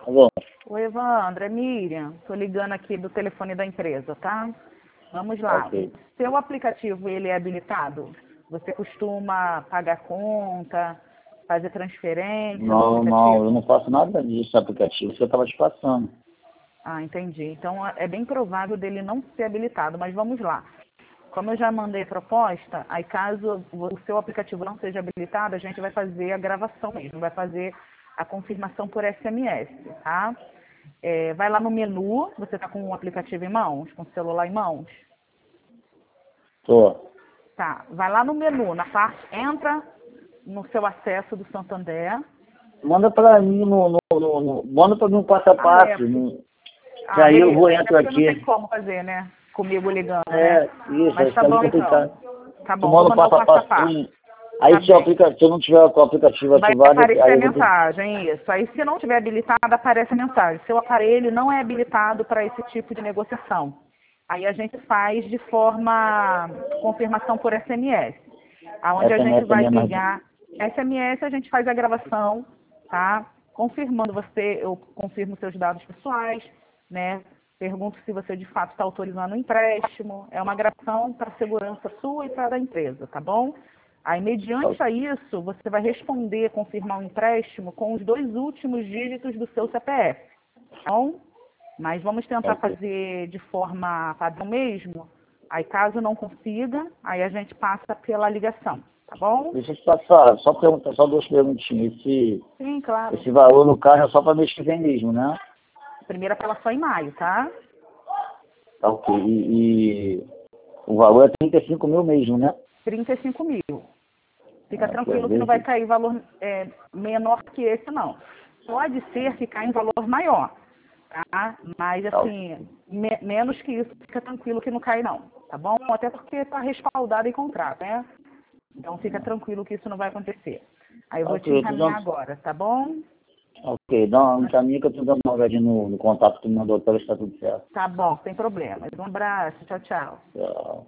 Alô? Oi, Evandra, é Miriam. Tô ligando aqui do telefone da empresa, tá? Vamos lá. Ok. Seu aplicativo, ele é habilitado? Você costuma pagar conta, fazer transferência no Não, eu aplicativo? não faço nada disso no aplicativo, isso eu estava te passando. Ah, entendi. Então, é bem provável dele não ser habilitado, mas vamos lá. Como eu já mandei proposta, aí caso o seu aplicativo não seja habilitado, a gente vai fazer a gravação mesmo, vai fazer a confirmação por SMS, tá? Vai lá no menu, você está com o aplicativo em mãos, com o celular em mãos? Tô. Tá, vai lá no menu, na parte, entra no seu acesso do Santander. Manda para mim manda para mim um passo a Ah, passo, que Ah, aí eu beleza. vou Até entro porque não aqui. tem como fazer, né? Comigo ligando, né? É, isso, vai Mas tá ficar meio bom então. complicado. Tá Tu bom, vou manda o mandar o passo a passo a passo. passo. Tá Aí bem. se eu não tiver com o aplicativo Vai ativado, aparecer aí a eu vou ter. mensagem, isso. Aí se não tiver habilitado, aparece a mensagem. Seu aparelho não é habilitado para esse tipo de negociação. Aí a gente faz de forma confirmação por SMS. Aonde a gente SMS vai também é mais. ligar. SMS a gente faz a gravação, tá? Confirmando você, eu confirmo seus dados pessoais, né? Pergunto se você de fato está autorizando o empréstimo. É uma gravação para segurança sua e para a da empresa, tá bom? Aí, mediante a isso, você vai responder, confirmar o empréstimo com os 2 últimos dígitos do seu CPF, tá bom? Mas vamos tentar Ok. fazer de forma padrão mesmo. Aí, caso não consiga, aí a gente passa pela ligação, tá bom? Deixa eu te passar, só perguntar, só duas perguntinhas. Sim, claro. Esse valor no carro é só para mês que vem mesmo, né? Primeira apelação em maio, tá? Tá ok. E o valor é 35 mil mesmo, né? 35 mil. Fica Aqui, às tranquilo que não vai vezes. cair valor menor que esse, não. Pode ser que caia em valor maior, tá? Mas, Tá ok. assim, menos que isso, fica tranquilo que não cai, não. Tá bom? Até porque está respaldado em contrato, né? Então, fica tranquilo que isso não vai acontecer. Aí eu Tá vou te ok, tô encaminhar dando. agora, tá bom? Ok, dá um caminho que eu tô dando uma olhadinha no contato que tu me mandou para ver se tá tudo certo. Tá bom, sem problema. Um abraço. Tchau, tchau. Tchau.